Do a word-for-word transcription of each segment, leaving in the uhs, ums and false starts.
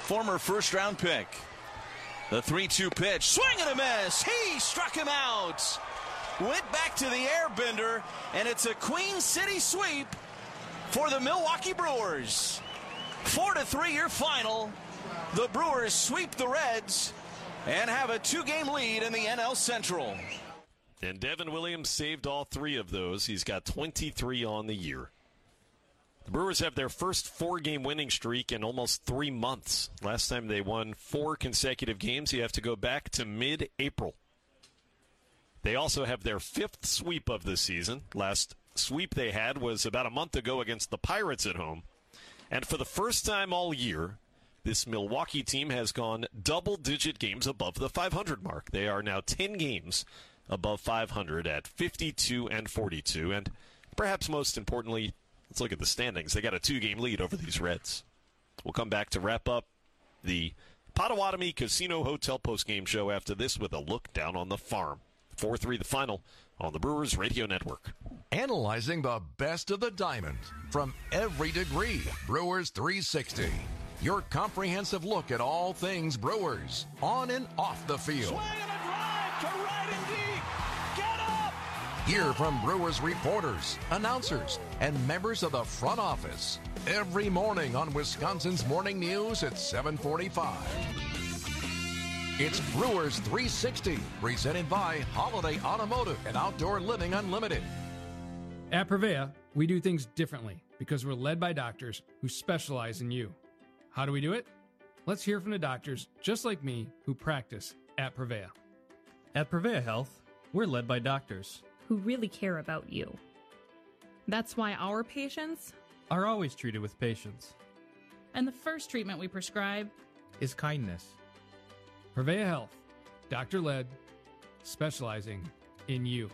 former first-round pick. The three two pitch, swing and a miss. He struck him out. Went back to the airbender, and it's a Queen City sweep for the Milwaukee Brewers. Four to three your final. The Brewers sweep the Reds and have a two-game lead in the N L Central. And Devin Williams saved all three of those. He's got twenty-three on the year. The Brewers have their first four-game winning streak in almost three months. Last time they won four consecutive games, you have to go back to mid-April. They also have their fifth sweep of the season. Last sweep they had was about a month ago against the Pirates at home. And for the first time all year, this Milwaukee team has gone double-digit games above the five hundred mark. They are now ten games above five hundred at fifty-two and forty-two. And perhaps most importantly, let's look at the standings. They got a two-game lead over these Reds. We'll come back to wrap up the Potawatomi Casino Hotel postgame show after this with a look down on the farm. four three the final on the Brewers Radio Network. Analyzing the best of the diamond from every degree. Brewers three sixty. Your comprehensive look at all things Brewers, on and off the field. Swing and a drive to right and deep. Get up! Hear from Brewers reporters, announcers, and members of the front office every morning on Wisconsin's Morning News at seven forty-five. It's Brewers three sixty, presented by Holiday Automotive and Outdoor Living Unlimited. At Prevea, we do things differently because we're led by doctors who specialize in you. How do we do it? Let's hear from the doctors, just like me, who practice at Prevea. At Prevea Health, we're led by doctors who really care about you. That's why our patients are always treated with patience. And the first treatment we prescribe is kindness. Prevea Health, doctor-led, specializing in you.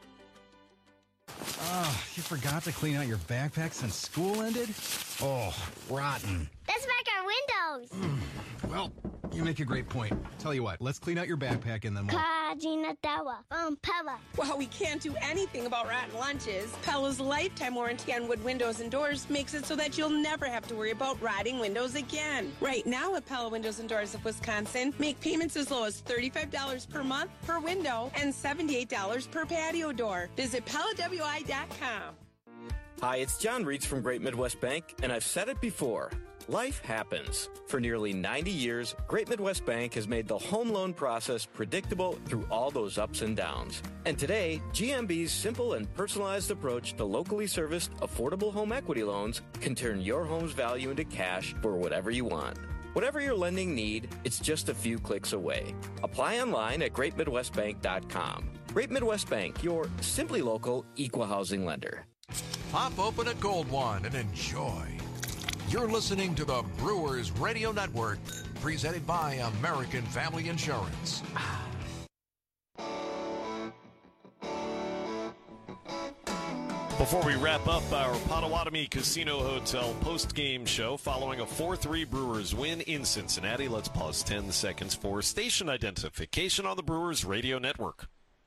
Oh, you forgot to clean out your backpack since school ended? Oh, rotten. That's back our windows. Well, you make a great point. Tell you what, let's clean out your backpack and then we'll... Kajinatawa from Pella. Well, we can't do anything about rotten lunches. Pella's lifetime warranty on wood windows and doors makes it so that you'll never have to worry about rotting windows again. Right now at Pella Windows and Doors of Wisconsin, make payments as low as thirty-five dollars per month per window and seventy-eight dollars per patio door. Visit Pella W I dot com. Hi, it's John Reitz from Great Midwest Bank, and I've said it before. Life happens. For nearly ninety years, Great Midwest Bank has made the home loan process predictable through all those ups and downs. And today, G M B's simple and personalized approach to locally serviced, affordable home equity loans can turn your home's value into cash for whatever you want. Whatever your lending need, it's just a few clicks away. Apply online at great midwest bank dot com. Great Midwest Bank, your simply local equal housing lender. Pop open a cold one and enjoy. You're listening to the Brewers Radio Network, presented by American Family Insurance. Before we wrap up our Potawatomi Casino Hotel post-game show following a four three Brewers win in Cincinnati, let's pause ten seconds for station identification on the Brewers Radio Network.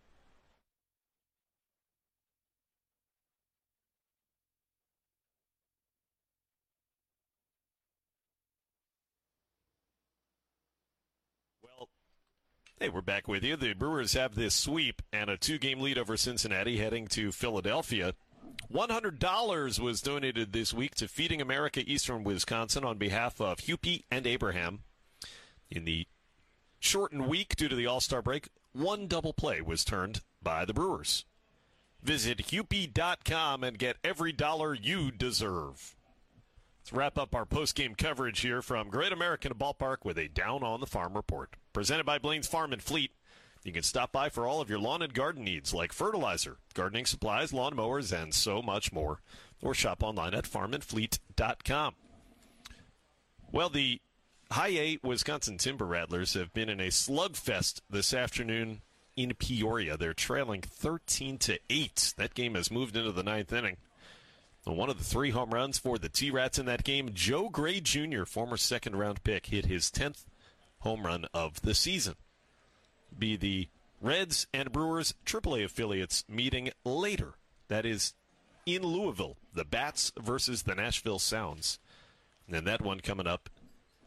Hey, we're back with you. The Brewers have this sweep and a two-game lead over Cincinnati heading to Philadelphia. one hundred dollars was donated this week to Feeding America Eastern Wisconsin on behalf of Hupy and Abraham. In the shortened week due to the All-Star break, one double play was turned by the Brewers. Visit hupy dot com and get every dollar you deserve. Let's wrap up our post-game coverage here from Great American Ballpark with a Down on the Farm report. Presented by Blaine's Farm and Fleet. You can stop by for all of your lawn and garden needs like fertilizer, gardening supplies, lawn mowers, and so much more. Or shop online at farm and fleet dot com. Well, the High A Wisconsin Timber Rattlers have been in a slugfest this afternoon in Peoria. They're trailing thirteen to eight. That game has moved into the ninth inning. One of the three home runs for the T-Rats in that game, Joe Gray Junior, former second-round pick, hit his tenth home run of the season. Be the Reds and Brewers triple A affiliates meeting later. That is in Louisville, the Bats versus the Nashville Sounds. And that one coming up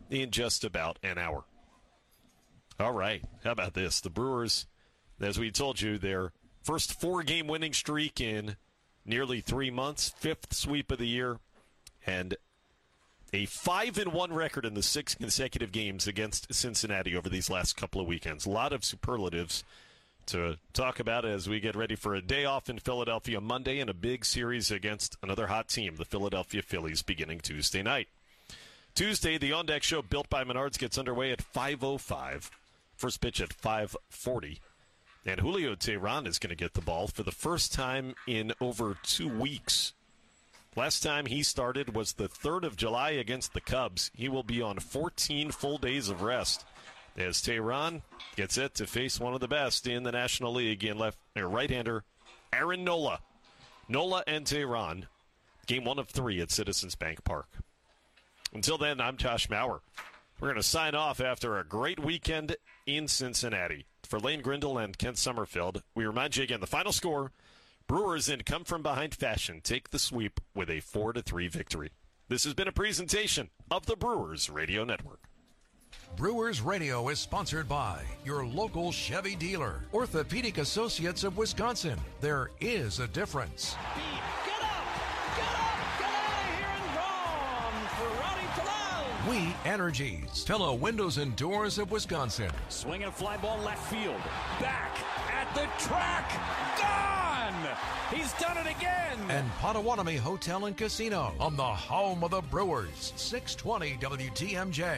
in just about an hour. All right. How about this? The Brewers, as we told you, their first four-game winning streak in nearly three months, fifth sweep of the year, and a five and one record in the six consecutive games against Cincinnati over these last couple of weekends. A lot of superlatives to talk about as we get ready for a day off in Philadelphia Monday and a big series against another hot team, the Philadelphia Phillies, beginning Tuesday night. Tuesday, the On Deck Show built by Menards gets underway at five oh five. First pitch at five forty. And Julio Teheran is going to get the ball for the first time in over two weeks. Last time he started was the third of July against the Cubs. He will be on fourteen full days of rest as Teheran gets set to face one of the best in the National League in left or right-hander Aaron Nola. Nola and Teheran, game one of three at Citizens Bank Park. Until then, I'm Josh Maurer. We're going to sign off after a great weekend in Cincinnati. For Lane Grindle and Kent Summerfield, we remind you again the final score. Brewers in come-from-behind fashion take the sweep with a four to three victory. This has been a presentation of the Brewers Radio Network. Brewers Radio is sponsored by your local Chevy dealer, Orthopedic Associates of Wisconsin. There is a difference. We Energies, Pella Windows and Doors of Wisconsin. Swinging a fly ball left field. Back at the track. Gone! He's done it again! And Potawatomi Hotel and Casino on the home of the Brewers. six twenty W T M J.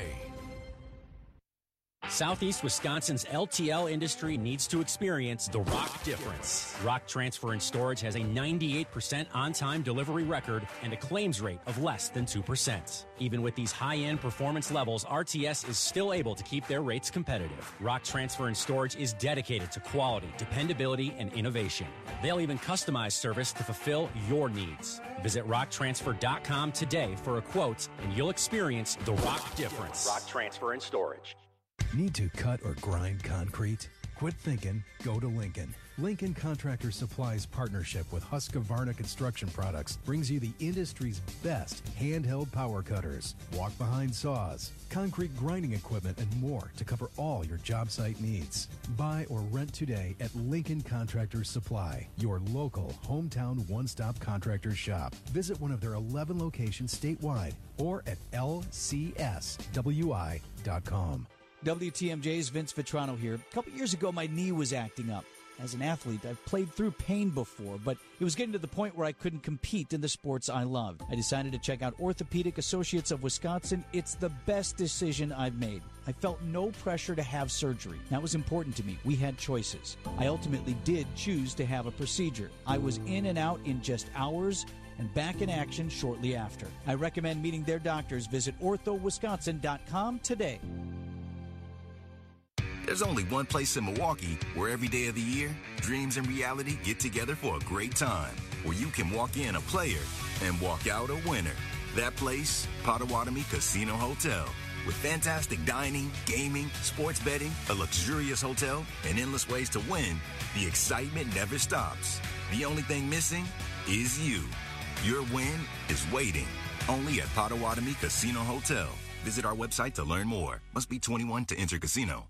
Southeast Wisconsin's L T L industry needs to experience the Rock difference. Rock Transfer and Storage has a ninety-eight percent on-time delivery record and a claims rate of less than two percent. Even with these high-end performance levels, R T S is still able to keep their rates competitive. Rock Transfer and Storage is dedicated to quality, dependability, and innovation. They'll even customize service to fulfill your needs. Visit rock transfer dot com today for a quote, and you'll experience the Rock difference. Rock Transfer and Storage. Need to cut or grind concrete? Quit thinking, go to Lincoln. Lincoln Contractor Supply's partnership with Husqvarna Construction Products brings you the industry's best handheld power cutters, walk-behind saws, concrete grinding equipment, and more to cover all your job site needs. Buy or rent today at Lincoln Contractor Supply, your local hometown one-stop contractor shop. Visit one of their eleven locations statewide or at L C S W I dot com. W T M J's Vince Vitrano here. A couple years ago, my knee was acting up. As an athlete, I've played through pain before, but it was getting to the point where I couldn't compete in the sports I loved. I decided to check out Orthopedic Associates of Wisconsin. It's the best decision I've made. I felt no pressure to have surgery. That was important to me. We had choices. I ultimately did choose to have a procedure. I was in and out in just hours and back in action shortly after. I recommend meeting their doctors. Visit ortho wisconsin dot com today. There's only one place in Milwaukee where every day of the year, dreams and reality get together for a great time. Where you can walk in a player and walk out a winner. That place, Potawatomi Casino Hotel. With fantastic dining, gaming, sports betting, a luxurious hotel, and endless ways to win, the excitement never stops. The only thing missing is you. Your win is waiting. Only at Potawatomi Casino Hotel. Visit our website to learn more. Must be twenty-one to enter casino.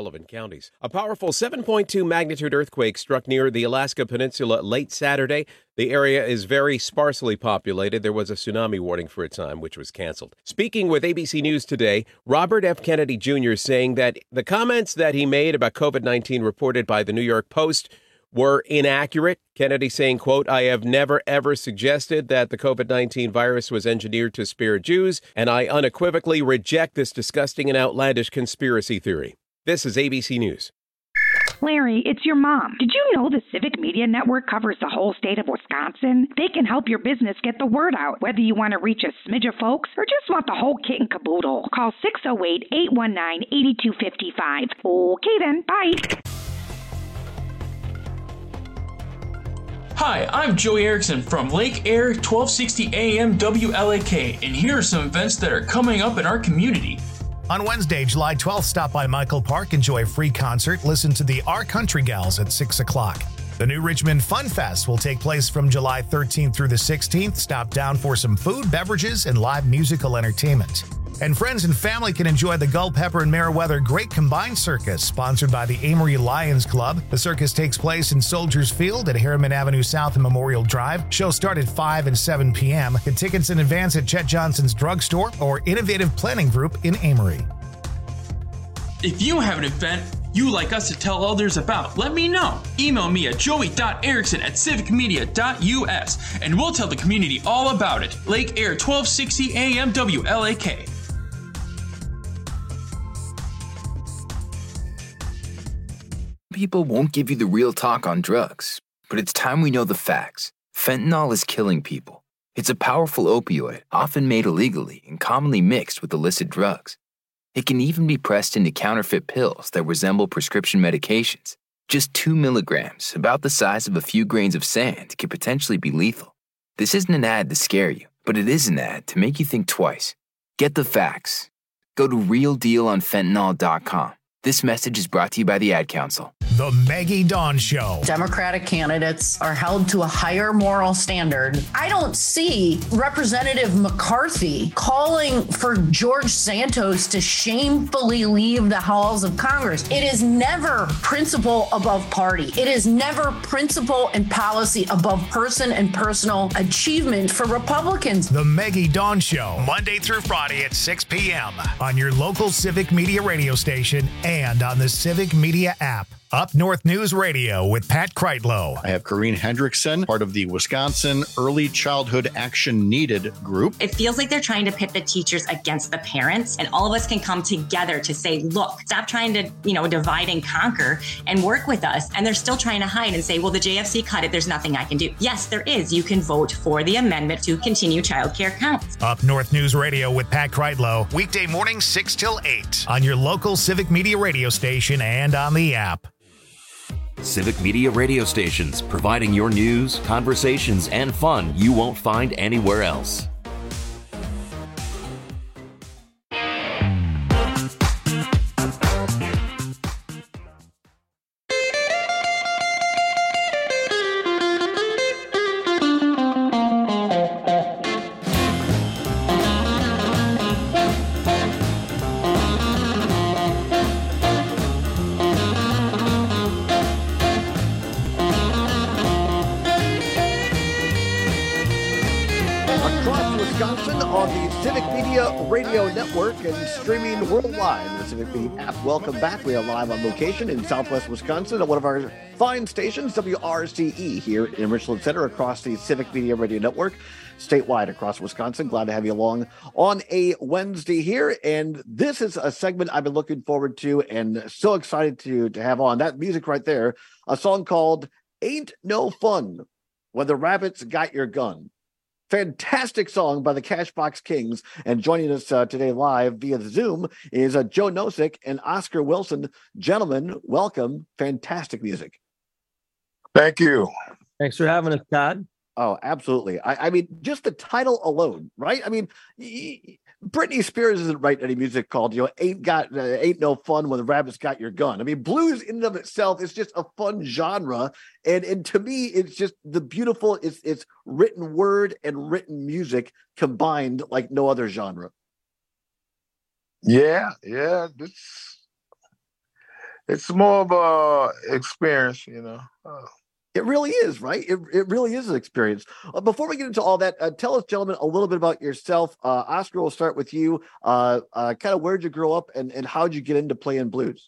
Sullivan counties. A powerful seven point two magnitude earthquake struck near the Alaska Peninsula late Saturday. The area is very sparsely populated. There was a tsunami warning for a time, which was canceled. Speaking with A B C News today, Robert F. Kennedy Junior saying that the comments that he made about COVID nineteen reported by the New York Post were inaccurate. Kennedy saying, quote, "I have never, ever suggested that the COVID nineteen virus was engineered to spare Jews, and I unequivocally reject this disgusting and outlandish conspiracy theory." This is A B C News. Larry, it's your mom. Did you know the Civic Media Network covers the whole state of Wisconsin? They can help your business get the word out, whether you want to reach a smidge of folks or just want the whole kit and caboodle. Call six oh eight, eight one nine, eight two five five. Okay then, bye. Hi, I'm Joey Erickson from Lake Air twelve sixty A M W L A K, and here are some events that are coming up in our community. On Wednesday, July twelfth, stop by Michael Park, enjoy a free concert, listen to the Our Country Gals at six o'clock. The New Richmond Fun Fest will take place from July thirteenth through the sixteenth. Stop down for some food, beverages, and live musical entertainment. And friends and family can enjoy the Gullpepper and Meriwether Great Combined Circus, sponsored by the Amory Lions Club. The circus takes place in Soldiers Field at Harriman Avenue South and Memorial Drive. Shows start at five and seven p.m. Get tickets in advance at Chet Johnson's Drugstore or Innovative Planning Group in Amory. If you have an event you'd like us to tell others about, let me know. Email me at joey dot erickson at civic media dot u s and we'll tell the community all about it. Lake Air twelve sixty A M W L A K. People won't give you the real talk on drugs, but it's time we know the facts. Fentanyl is killing people. It's a powerful opioid, often made illegally and commonly mixed with illicit drugs. It can even be pressed into counterfeit pills that resemble prescription medications. Just two milligrams, about the size of a few grains of sand, can potentially be lethal. This isn't an ad to scare you, but it is an ad to make you think twice. Get the facts. Go to real deal on fentanyl dot com. This message is brought to you by the Ad Council. The Maggie Dawn Show. Democratic candidates are held to a higher moral standard. I don't see Representative McCarthy calling for George Santos to shamefully leave the halls of Congress. It is never principle above party. It is never principle and policy above person and personal achievement for Republicans. The Maggie Dawn Show, Monday through Friday at six p.m. on your local Civic Media radio station and on the Civic Media app. Up North News Radio with Pat Kreitlow. I have Corrine Hendrickson, part of the Wisconsin Early Childhood Action Needed group. It feels like they're trying to pit the teachers against the parents, and all of us can come together to say, look, stop trying to, you know, divide and conquer and work with us. And they're still trying to hide and say, well, the J F C cut it. There's nothing I can do. Yes, there is. You can vote for the amendment to continue childcare counts. Up North News Radio with Pat Kreitlow, weekday morning six till eight on your local Civic Media radio station and on the app. Civic Media radio stations, providing your news, conversations, and fun you won't find anywhere else. Network and streaming worldwide in the Civic Media app. Welcome back. We are live on location in Southwest Wisconsin at one of our fine stations, W R C E, here in Richland Center across the Civic Media Radio Network, statewide across Wisconsin. Glad to have you along on a Wednesday here. And this is a segment I've been looking forward to and so excited to, to have on. That music right there, a song called Ain't No Fun When the Rabbits Got Your Gun. Fantastic song by the Cashbox Kings. And joining us uh, today live via Zoom is uh, Joe Nosek and Oscar Wilson. Gentlemen, welcome. Fantastic music. Thank you. Thanks for having us, Todd. Oh, absolutely. I, I mean, just the title alone, right? I mean, y- Britney Spears isn't writing any music called, you know, ain't got, uh, ain't no fun when the rabbits got your gun. I mean, blues in and of itself is just a fun genre. And, and to me, it's just the beautiful, it's, it's written word and written music combined like no other genre. Yeah. Yeah. This, it's more of a experience, you know. Uh, It really is, right? It it really is an experience. Uh, before we get into all that, uh, tell us, gentlemen, a little bit about yourself. Uh, Oscar, we'll start with you. Uh, uh, kind of where'd you grow up, and, and how'd you get into playing blues?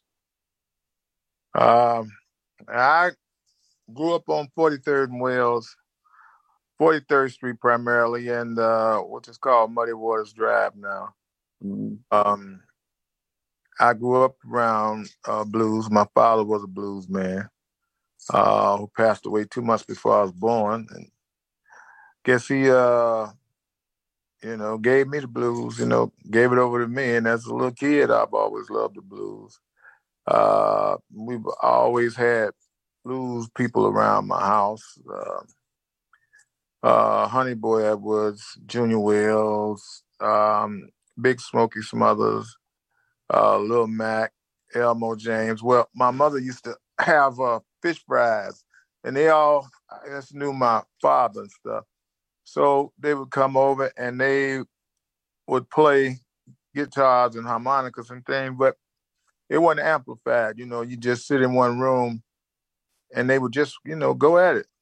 Um, I grew up on forty-third and Wells, forty-third Street primarily, and uh, what is called Muddy Waters Drive now. Mm-hmm. Um, I grew up around uh, blues. My father was a blues man. Uh, who passed away two months before I was born. And guess he, uh, you know, gave me the blues, you know, gave it over to me. And as a little kid, I've always loved the blues. Uh, we've always had blues people around my house. Uh, uh, Honey Boy Edwards, Junior Wells, um, Big Smokey Smothers, uh, Lil Mac, Elmo James. Well, my mother used to have uh, fish fries, and they all, I just knew my father and stuff. So they would come over and they would play guitars and harmonicas and things, but it wasn't amplified. You know, you just sit in one room and they would just, you know, go at it.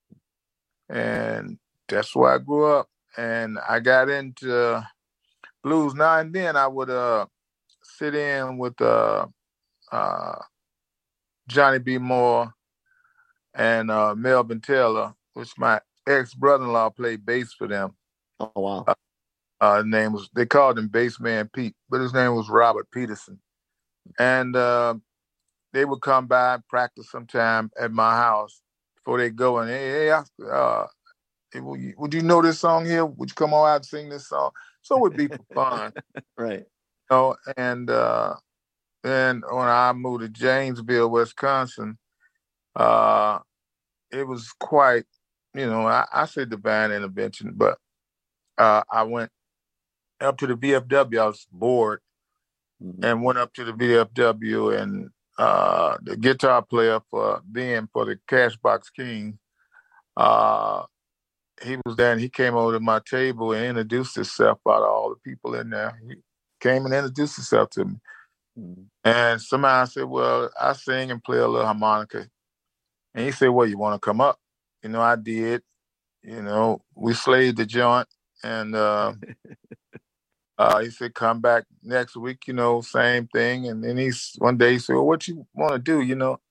And that's where I grew up. And I got into blues now and then. I would uh, sit in with uh, uh, Johnny B. Moore and uh, Melvin Taylor, which my ex-brother-in-law played bass for them. Oh, wow. Uh, uh, his name was, they called him Bassman Pete, but his name was Robert Peterson. And uh, they would come by and practice sometime at my house before they go. And, hey, hey uh, hey, would, you, would you know this song here? Would you come on out and sing this song? So it would be for fun. Right. You know, and uh, then when I moved to Janesville, Wisconsin, uh, it was quite, you know, I, I say divine intervention, but uh, I went up to the V F W. I was bored mm-hmm. and went up to the V F W, and uh, the guitar player for then for the Cashbox King, uh, he was there, and he came over to my table and introduced himself out of all the people in there. He came and introduced himself to me. Mm-hmm. And somehow I said, well, I sing and play a little harmonica. And he said, well, you want to come up? You know, I did. You know, we slayed the joint. And uh, uh, he said, come back next week, you know, same thing. And then he's one day he said, well, what you want to do, you know?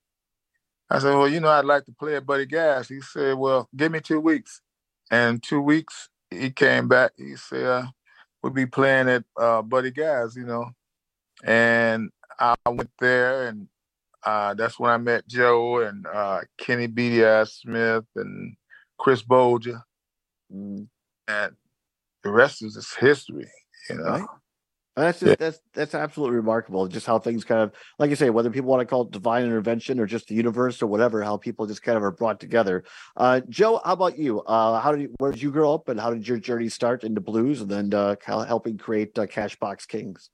I said, well, you know, I'd like to play at Buddy Guy's. He said, well, give me two weeks. And two weeks, he came back. He said, uh, we'll be playing at uh, Buddy Guy's, you know. And I went there, and uh, that's when I met Joe and uh, Kenny Beatty Eyes Smith and Chris Bolger. Mm. And the rest is just history, you know. Right. That's just, yeah. that's that's absolutely remarkable. Just how things kind of, like you say, whether people want to call it divine intervention or just the universe or whatever, how people just kind of are brought together. Uh, Joe, how about you? Uh, how did you, where did you grow up, and how did your journey start into blues, and then uh, helping create uh, Cashbox Kings?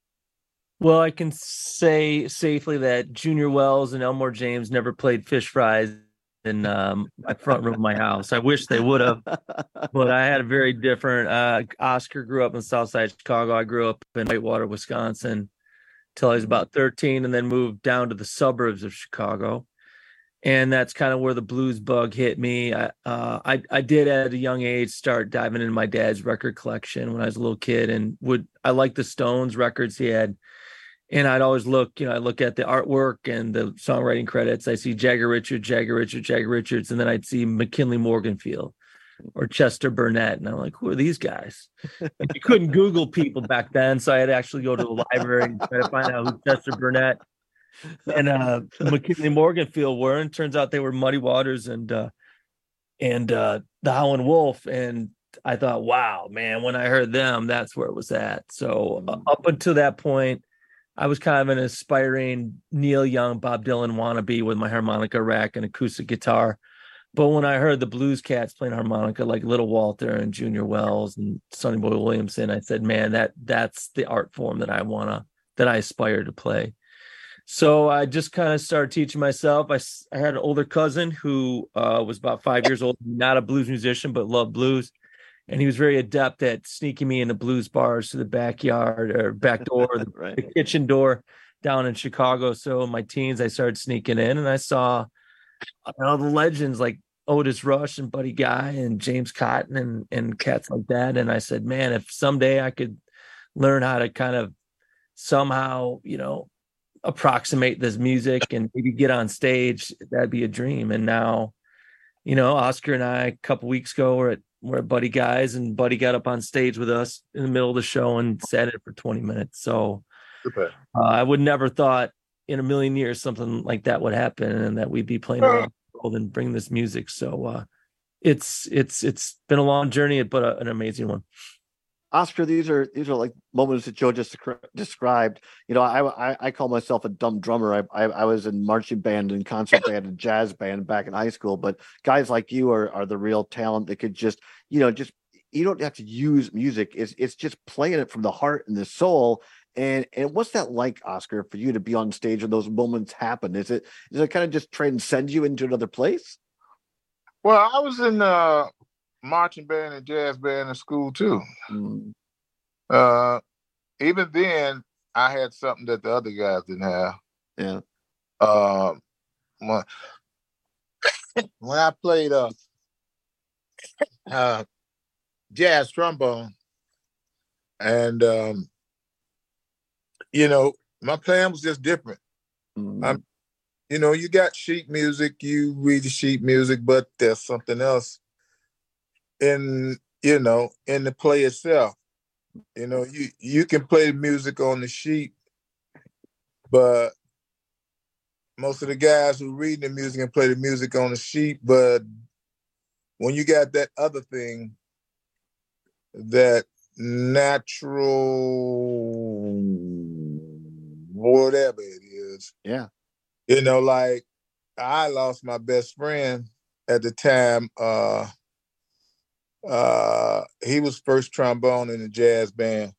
Well, I can say safely that Junior Wells and Elmore James never played fish fries in um, my front room of my house. I wish they would have, but I had a very different. Uh, Oscar grew up in South Side Chicago. I grew up in Whitewater, Wisconsin, till I was about thirteen, and then moved down to the suburbs of Chicago. And that's kind of where the blues bug hit me. I, uh, I I did at a young age start diving into my dad's record collection when I was a little kid, and would I liked the Stones records he had. And I'd always look, you know, I look at the artwork and the songwriting credits. I see Jagger Richards, Jagger Richards, Jagger Richards, and then I'd see McKinley Morganfield or Chester Burnett. And I'm like, who are these guys? And you couldn't Google people back then. So I had to actually go to the library and try to find out who Chester Burnett and uh, McKinley Morganfield were. And turns out they were Muddy Waters and, uh, and uh, the Howlin' Wolf. And I thought, wow, man, when I heard them, that's where it was at. So uh, up until that point, I was kind of an aspiring Neil Young, Bob Dylan wannabe with my harmonica rack and acoustic guitar. But when I heard the blues cats playing harmonica like Little Walter and Junior Wells and Sonny Boy Williamson, I said, man, that that's the art form that I want to, that I aspire to play. So I just kind of started teaching myself. I, I had an older cousin who uh, was about five years old, not a blues musician, but loved blues. And he was very adept at sneaking me into blues bars to the backyard or back door, the, right. the kitchen door, down in Chicago. So in my teens, I started sneaking in, and I saw you know, the legends like Otis Rush and Buddy Guy and James Cotton and, and cats like that. And I said, man, if someday I could learn how to kind of somehow, you know, approximate this music and maybe get on stage, that'd be a dream. And now, you know, Oscar and I, a couple weeks ago, we're at, we're at Buddy Guy's, and Buddy got up on stage with us in the middle of the show and sat in it for twenty minutes. So uh, I would never thought in a million years something like that would happen, and that we'd be playing around the world and bring this music. So uh, it's it's it's been a long journey, but a, an amazing one. Oscar, these are these are like moments that Joe just described. You know, I I, I call myself a dumb drummer. I, I I was in marching band and concert band and jazz band back in high school. But guys like you are are the real talent that could just, you know, just you don't have to use music. It's it's just playing it from the heart and the soul. And and what's that like, Oscar, for you to be on stage when those moments happen? Is it does it kind of just transcend you into another place? Well, I was in uh marching band and jazz band in school too. Mm. Uh, even then, I had something that the other guys didn't have. Yeah. Um, when, when I played uh, uh, jazz trombone, and um, you know, my playing was just different. Mm. I'm, you know, you got sheet music, you read the sheet music, but there's something else in, you know, in the play itself. You know, you, you can play the music on the sheet, but most of the guys who read the music and play the music on the sheet, but when you got that other thing, that natural, whatever it is. Yeah. You know, like I lost my best friend at the time. Uh, Uh, he was first trombone in the jazz band,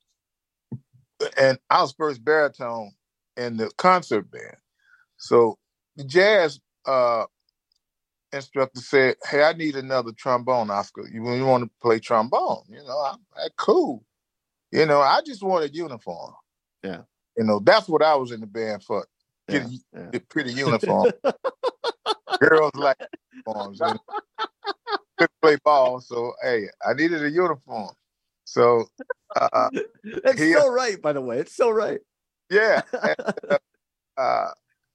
and I was first baritone in the concert band. So the jazz uh, instructor said, "Hey, I need another trombone, Oscar. You, you want to play trombone?" You know, I'm like, cool. You know, I just wanted uniform. Yeah. You know, that's what I was in the band for. Get Yeah, yeah. a pretty uniform. Girls like uniforms. And couldn't play ball, so hey, I needed a uniform. So uh, That's he, so right, by the way. It's so right. Yeah. And, uh,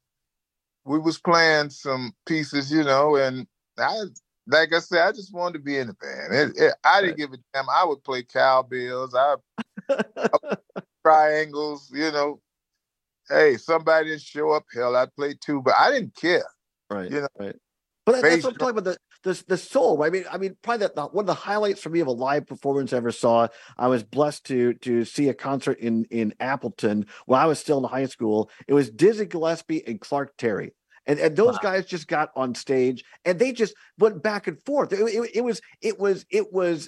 we was playing some pieces, you know, and I, like I said, I just wanted to be in the band. It, it, I didn't give a damn. I would play cowbells, I, I would triangles, you know. Hey, somebody didn't show up, hell, I'd play too, but I didn't care. Right. You know, right. But that, that's what I'm talking about. The the, the soul. Right? I mean, I mean, probably that the, one of the highlights for me of a live performance I ever saw. I was blessed to to see a concert in in Appleton when I was still in high school. It was Dizzy Gillespie and Clark Terry, and and those wow. guys just got on stage and they just went back and forth. It, it, it was it was it was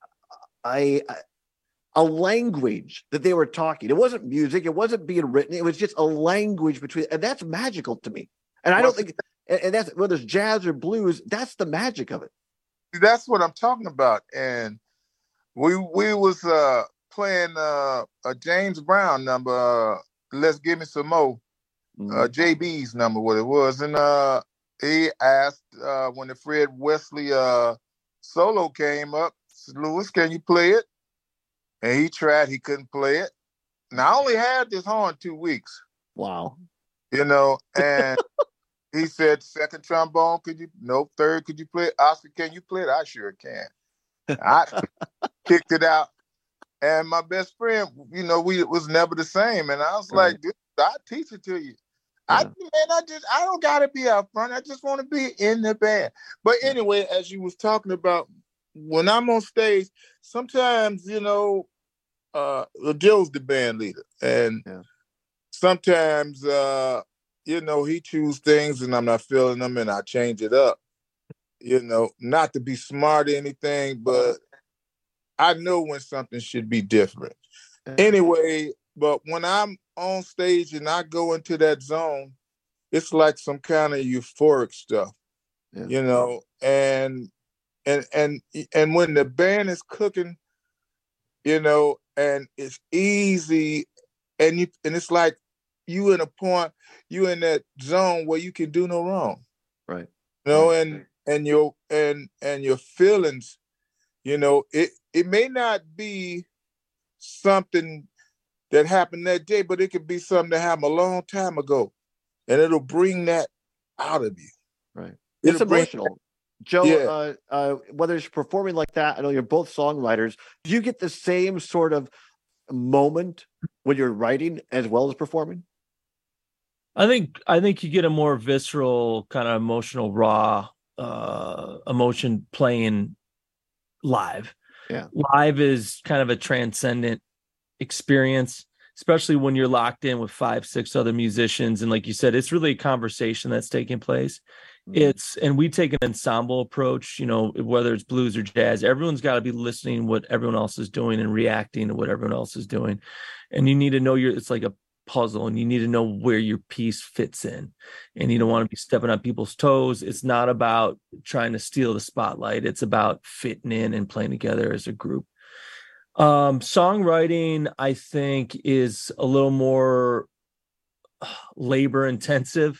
a, a a language that they were talking. It wasn't music. It wasn't being written. It was just a language between, and that's magical to me. And I don't think. And that's whether it's jazz or blues, that's the magic of it. That's what I'm talking about. And we we was uh, playing uh, a James Brown number, uh, Let's Give Me Some More, mm-hmm. uh, J B's number, what it was. And uh, he asked uh, when the Fred Wesley uh, solo came up, said, Louis, can you play it? And he tried, he couldn't play it. Now, I only had this horn two weeks. Wow. You know, and... He said, second trombone, could you? Nope. Third, could you play it? Oscar, can you play it? I sure can. I kicked it out. And my best friend, you know, we it was never the same. And I was right. like, dude, I'll teach it to you. Yeah. I man, I just I don't gotta be out front. I just want to be in the band. But anyway, as you was talking about, when I'm on stage, sometimes, you know, uh Joe's the band leader. And yeah. sometimes uh you know, he choose things and I'm not feeling them and I change it up. You know, not to be smart or anything, but I know when something should be different. Anyway, but when I'm on stage and I go into that zone, it's like some kind of euphoric stuff, yeah. you know, and, and, and, and when the band is cooking, you know, and it's easy and you, and it's like, you in a point, you in that zone where you can do no wrong. Right. You know, right. and and your and and your feelings, you know, it it may not be something that happened that day, but it could be something that happened a long time ago, and it'll bring that out of you. Right. It'll It's emotional. Bring, Joe, yeah. uh, uh, whether it's performing like that, I know you're both songwriters. Do you get the same sort of moment when you're writing as well as performing? I think I think you get a more visceral, kind of emotional, raw uh, emotion playing live. Yeah. Live is kind of a transcendent experience, especially when you're locked in with five, six other musicians. And like you said, it's really a conversation that's taking place. Mm-hmm. It's, and we take an ensemble approach, you know, whether it's blues or jazz, everyone's got to be listening what everyone else is doing and reacting to what everyone else is doing. And you need to know your, it's like a puzzle, and you need to know where your piece fits in, and you don't want to be stepping on people's toes. It's not about trying to steal the spotlight. It's about fitting in and playing together as a group. Um, songwriting, I think, is a little more labor intensive.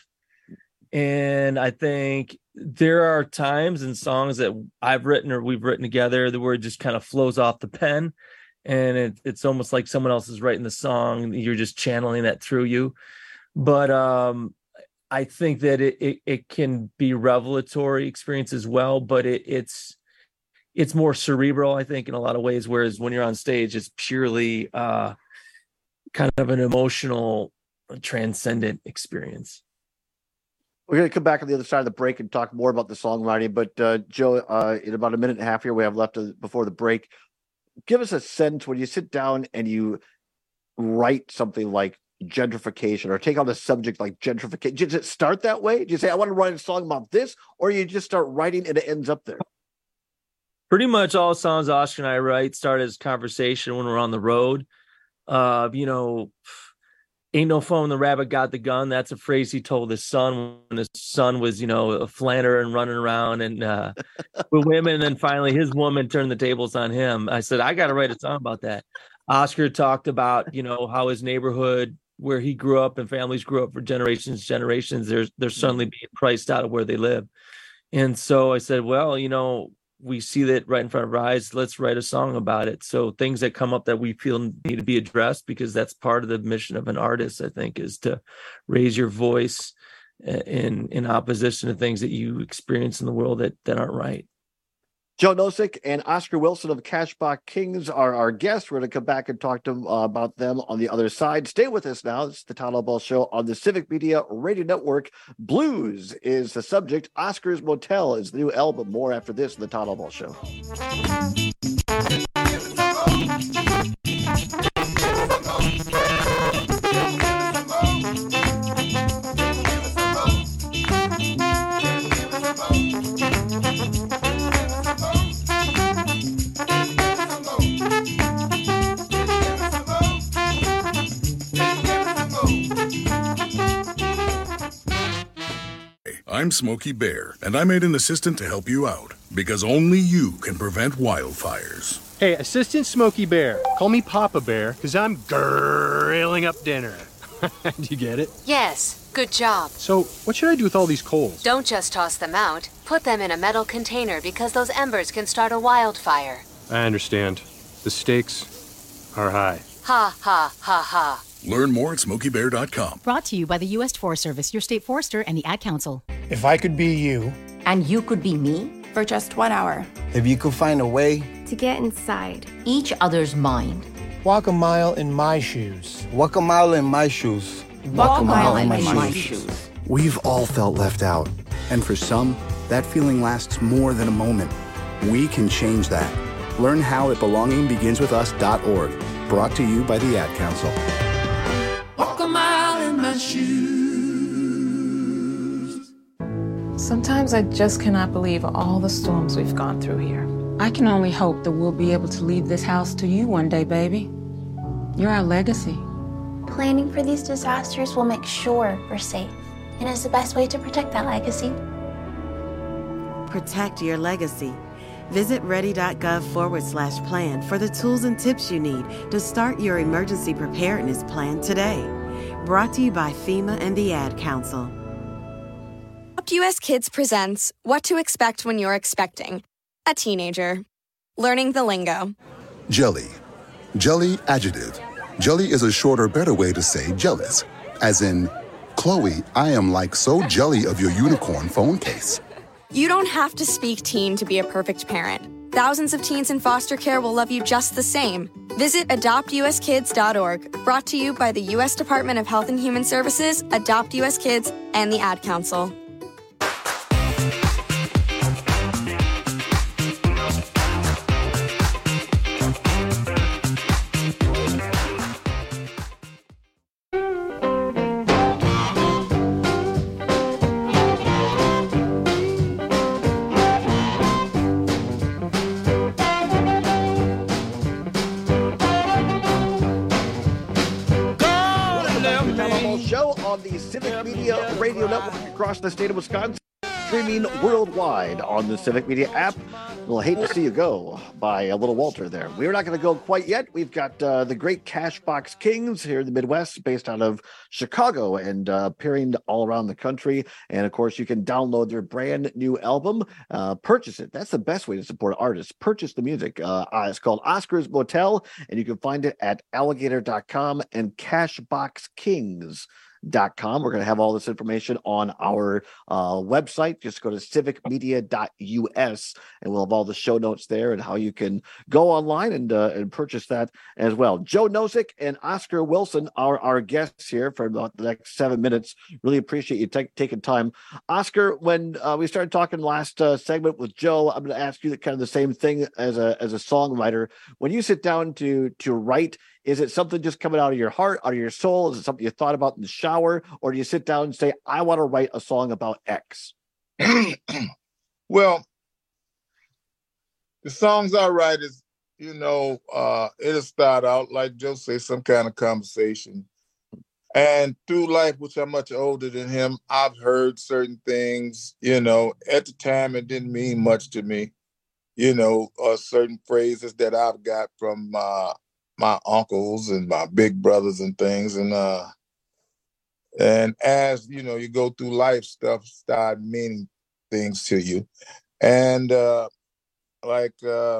And I think there are times in songs that I've written or we've written together that where it just kind of flows off the pen. And it, it's almost like someone else is writing the song. You're just channeling that through you. But um, I think that it, it it can be revelatory experience as well. But it, it's it's more cerebral, I think, in a lot of ways. Whereas when you're on stage, it's purely uh, kind of an emotional, transcendent experience. We're going to come back on the other side of the break and talk more about the songwriting. But uh, Joe, uh, in about a minute and a half here we have left before the break, give us a sense when you sit down and you write something like gentrification or take on a subject like gentrification. Does it start that way? Do you say, I want to write a song about this? Or you just start writing and it ends up there? Pretty much all songs Oscar and I write start as conversation when we're on the road. Uh, you know, ain't no fun when the rabbit got the gun. That's a phrase he told his son when his son was, you know, a flanner and running around and uh, with women. And then finally his woman turned the tables on him. I said, I got to write a song about that. Oscar talked about, you know, how his neighborhood where he grew up and families grew up for generations, generations, they're, they're suddenly being priced out of where they live. And so I said, well, you know, we see that right in front of our eyes. Let's write a song about it. So things that come up that we feel need to be addressed, because that's part of the mission of an artist, I think, is to raise your voice in in opposition to things that you experience in the world that, that aren't right. Joe Nosek and Oscar Wilson of Cashbox Kings are our guests. We're going to come back and talk to them, uh, about them on the other side. Stay with us now. This is the Todd Ball Show on the Civic Media Radio Network. Blues is the subject. Oscar's Motel is the new album. More after this in the Todd Ball Show. I'm Smokey Bear, and I made an assistant to help you out, because only you can prevent wildfires. Hey, Assistant Smokey Bear. Call me Papa Bear, because I'm grilling up dinner. Do you get it? Yes, good job. So, what should I do with all these coals? Don't just toss them out. Put them in a metal container, because those embers can start a wildfire. I understand. The stakes are high. Ha, ha, ha, ha. Learn more at smokey bear dot com. Brought to you by the U S Forest Service, your state forester, and the Ad Council. If I could be you. And you could be me? For just one hour. If you could find a way. To get inside. Each other's mind. Walk a mile in my shoes. Walk a mile in my shoes. Walk, Walk a mile, mile in my, my shoes. shoes. We've all felt left out. And for some, that feeling lasts more than a moment. We can change that. Learn how at belonging begins with us dot org. Brought to you by the Ad Council. Walk a mile in my shoes. Sometimes I just cannot believe all the storms we've gone through here. I can only hope that we'll be able to leave this house to you one day, baby. You're our legacy. Planning for these disasters will make sure we're safe, and is the best way to protect that legacy. Protect your legacy. Visit ready.gov forward slash plan for the tools and tips you need to start your emergency preparedness plan today. Brought to you by FEMA and the Ad Council. Adopt U S Kids presents What to Expect When You're Expecting a Teenager. Learning the lingo. Jelly. Jelly adjective. Jelly is a shorter, better way to say jealous. As in, Chloe, I am like so jelly of your unicorn phone case. You don't have to speak teen to be a perfect parent. Thousands of teens in foster care will love you just the same. Visit adopt u s kids dot org, brought to you by the U S Department of Health and Human Services, Adopt U S Kids, and the Ad Council. Civic Media Radio Network across the state of Wisconsin, streaming worldwide on the Civic Media app. We'll hate to see you go by a little Walter there. We're not going to go quite yet. We've got uh, the great Cashbox Kings here in the Midwest, based out of Chicago and uh, appearing all around the country. And of course, you can download their brand new album, uh, purchase it. That's the best way to support artists. Purchase the music. Uh, it's called Oscar's Motel, and you can find it at alligator dot com and Cashbox Kings dot com. We're going to have all this information on our uh, website. Just go to civic media dot u s and we'll have all the show notes there and how you can go online and uh, and purchase that as well. Joe Nosek and Oscar Wilson are our guests here for about the next seven minutes. Really appreciate you t- taking time. Oscar, when uh, we started talking last uh, segment with Joe, I'm going to ask you the, kind of the same thing as a as a songwriter. When you sit down to to write, is it something just coming out of your heart, out of your soul? Is it something you thought about in the shower? Or do you sit down and say, I want to write a song about X? Well, the songs I write is, you know, uh, it'll start out, like Joe said, some kind of conversation. And through life, which I'm much older than him, I've heard certain things, you know, at the time it didn't mean much to me. You know, uh, certain phrases that I've got from uh, my uncles and my big brothers and things. And uh, and as, you know, you go through life, stuff start meaning things to you. And uh, like, uh,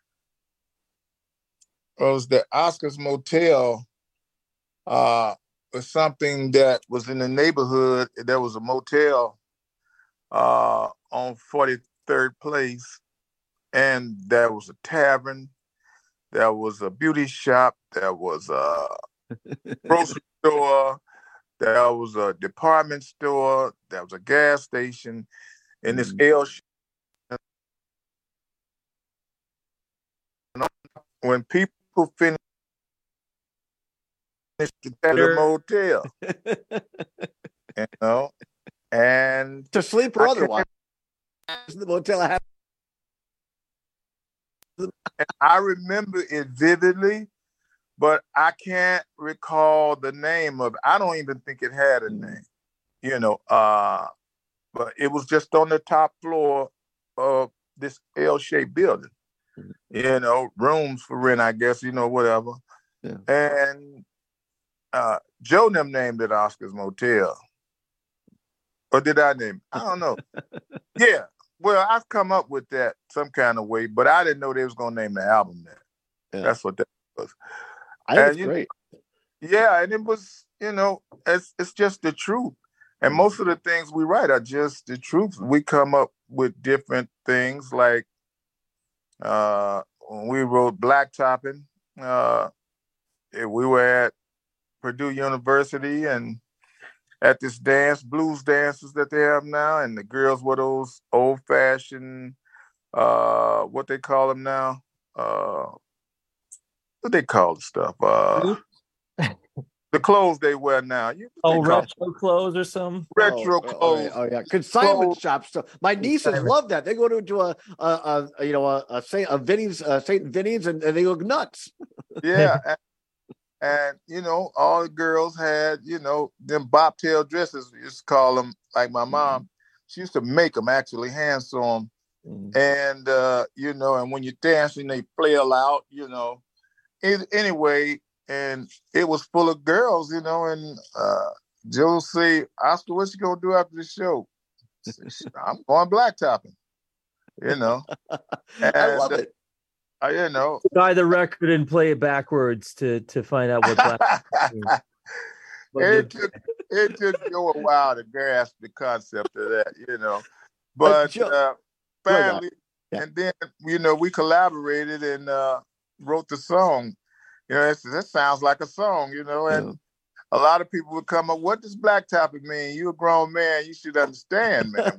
it was the Oscar's Motel uh, was something that was in the neighborhood. There was a motel uh, on forty-third Place. And there was a tavern, there was a beauty shop, there was a grocery store, there was a department store, there was a gas station, and this L shape. When people finish at the motel, you know, and to sleep or otherwise, the motel had. And I remember it vividly, but I can't recall the name of it. I don't even think it had a name, you know, uh, but it was just on the top floor of this L-shaped building, you know, rooms for rent, I guess, you know, whatever. Yeah. And uh, Joe and them named it Oscar's Motel. Or did I name it? I don't know. Yeah. Well, I've come up with that some kind of way, but I didn't know they was gonna name the album that. Yeah. That's what that was. I think it's great. Know, yeah, and it was, you know, it's it's just the truth. And most of the things we write are just the truth. We come up with different things, like uh, when we wrote Blacktopping, uh, we were at Purdue University and at this dance, blues dances that they have now, and the girls were those old-fashioned, uh, what they call them now? Uh, what they call the stuff? Uh, the clothes they wear now. You, oh, retro clothes or something? Retro oh, clothes. Oh, yeah. Oh, yeah. Consignment shops. So my nieces love that. They go to, to a, a, a, you know, a, a Saint a Vinny's, uh, Saint Vinny's, and, and they go nuts. Yeah. and, And, you know, all the girls had, you know, them bobtail dresses, we used to call them, like my mom. Mm-hmm. She used to make them, actually, hand sew them. Mm-hmm. And, uh, you know, and when you dance and they flail out, you know. It, anyway, and it was full of girls, you know, and uh, Joe say, Oscar, what you gonna do after the show? I'm going blacktopping, you know. And, I love it. Uh, you know, buy the record and play it backwards to to find out what black means. it took it took Joe a while to grasp the concept of that, you know. But Joe, uh, finally, yeah. and then you know we collaborated and uh, wrote the song. You know, it's, that sounds like a song, you know, and yeah. a lot of people would come up, what does blacktopping mean? You a grown man, you should understand, man.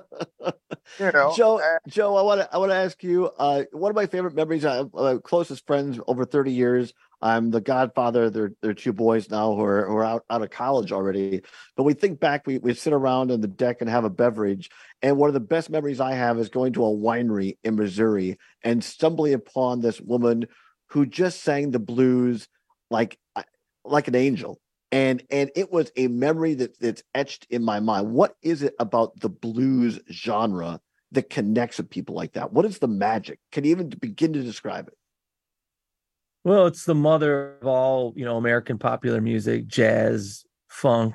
You know, Joe. Uh, Joe, I want to I want to ask you. Uh, one of my favorite memories. I uh, closest friends over thirty years. I'm the godfather. They're they're two boys now who are who are out, out of college already. But we think back. We we sit around on the deck and have a beverage. And one of the best memories I have is going to a winery in Missouri and stumbling upon this woman who just sang the blues like like an angel. And and it was a memory that, that's etched in my mind. What is it about the blues genre that connects with people like that? What is the magic? Can you even begin to describe it? Well, it's the mother of all, you know, American popular music, jazz, funk,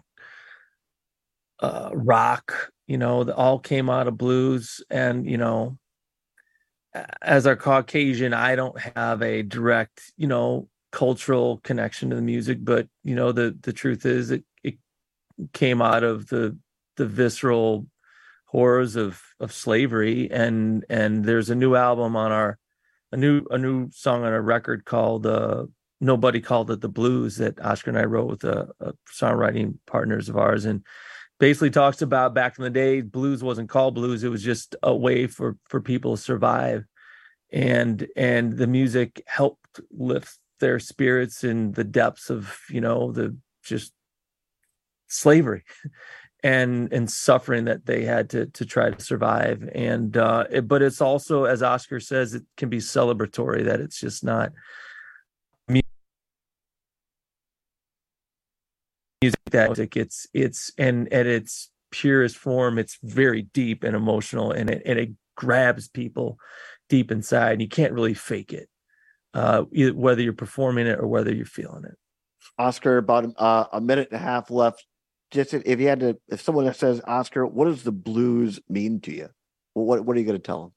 uh, rock, you know, that all came out of blues. And, you know, as a Caucasian, I don't have a direct, you know, cultural connection to the music, but you know the the truth is it, it came out of the the visceral horrors of of slavery, and and there's a new album on our a new a new song on our record called uh Nobody Called It the Blues that Oscar and I wrote with a, a songwriting partners of ours, and basically talks about back in the day blues wasn't called blues, it was just a way for for people to survive, and and the music helped lift their spirits in the depths of, you know, the just slavery and and suffering that they had to to try to survive. And uh it, but it's also, as Oscar says, it can be celebratory, that it's just not music that it's it's and at its purest form, it's very deep and emotional, and it and it grabs people deep inside. You can't really fake it. Uh, whether you're performing it or whether you're feeling it. Oscar, about uh, a minute and a half left. Just if, if you had to, if someone says, Oscar, what does the blues mean to you? Well, what what are you going to tell them?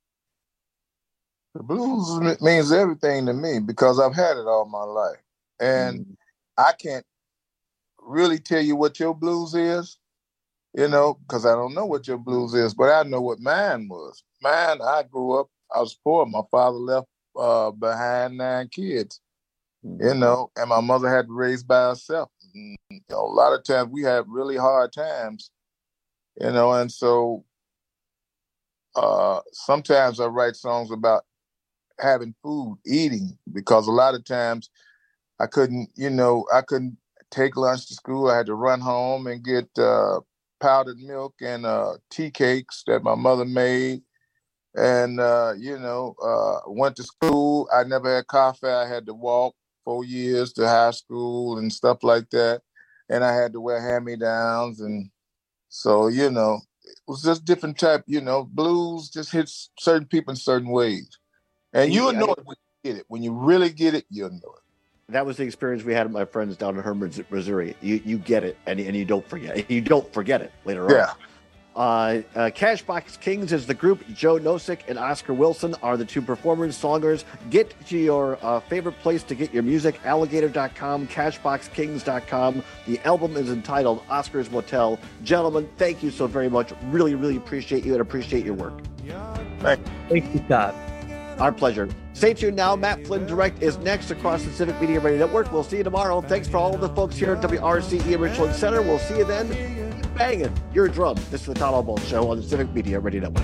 The blues means everything to me because I've had it all my life, and mm. I can't really tell you what your blues is, you know, because I don't know what your blues is, but I know what mine was. Mine, I grew up, I was poor. My father left Uh, behind nine kids, you know, and my mother had to raise by herself. You know, a lot of times we had really hard times, you know, and so uh, sometimes I write songs about having food, eating, because a lot of times I couldn't, you know, I couldn't take lunch to school. I had to run home and get uh, powdered milk and uh, tea cakes that my mother made. And, uh, you know, uh, went to school. I never had coffee. I had to walk four years to high school and stuff like that. And I had to wear hand-me-downs. And so, you know, it was just different type, you know, blues just hits certain people in certain ways. And you'll know it when you get it. When you really get it, you'll know it. That was the experience we had with my friends down in Hermann, Missouri. You you get it, and, and you don't forget. You don't forget it later on. Yeah. Uh, uh, Cashbox Kings is the group. Joe Nosek and Oscar Wilson are the two performers, songers. Get to your uh, favorite place to get your music, alligator dot com, cashbox kings dot com. The album is entitled Oscar's Motel. Gentlemen, thank you so very much. Really, really appreciate you and appreciate your work. Thank you. Thank you, Todd. Our pleasure. Stay tuned now. Matt Flynn Direct is next across the Civic Media Radio Network. We'll see you tomorrow. Thanks for all the folks here at W R C E Richland Center. We'll see you then. Banging your drum. This is the Todd Albaugh Show on the Civic Media Radio Network.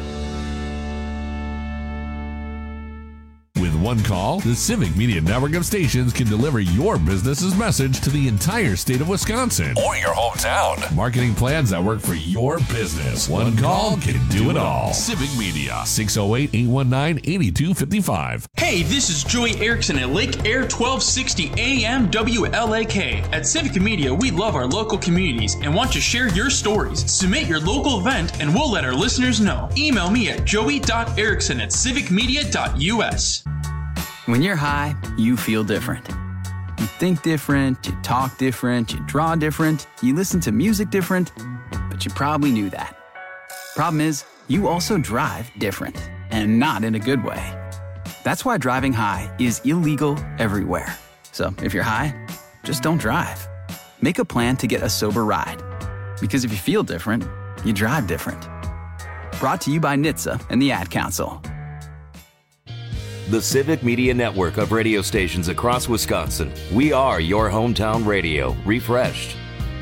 With one call, the Civic Media Network of stations can deliver your business's message to the entire state of Wisconsin or your hometown. Marketing plans that work for your business. One call can do it all. Civic Media, six oh eight, eight one nine, eight two five five. Hey, this is Joey Erickson at Lake Air twelve sixty A M W L A K. At Civic Media, we love our local communities and want to share your stories. Submit your local event and we'll let our listeners know. Email me at joey dot erickson at civic media dot u s. When you're high, you feel different. You think different, you talk different, you draw different, you listen to music different, but you probably knew that. Problem is, you also drive different, and not in a good way. That's why driving high is illegal everywhere. So if you're high, just don't drive. Make a plan to get a sober ride. Because if you feel different, you drive different. Brought to you by N H T S A and the Ad Council. The Civic Media Network of radio stations across Wisconsin. We are your hometown radio, refreshed.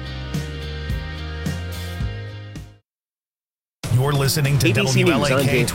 You're listening to W L A K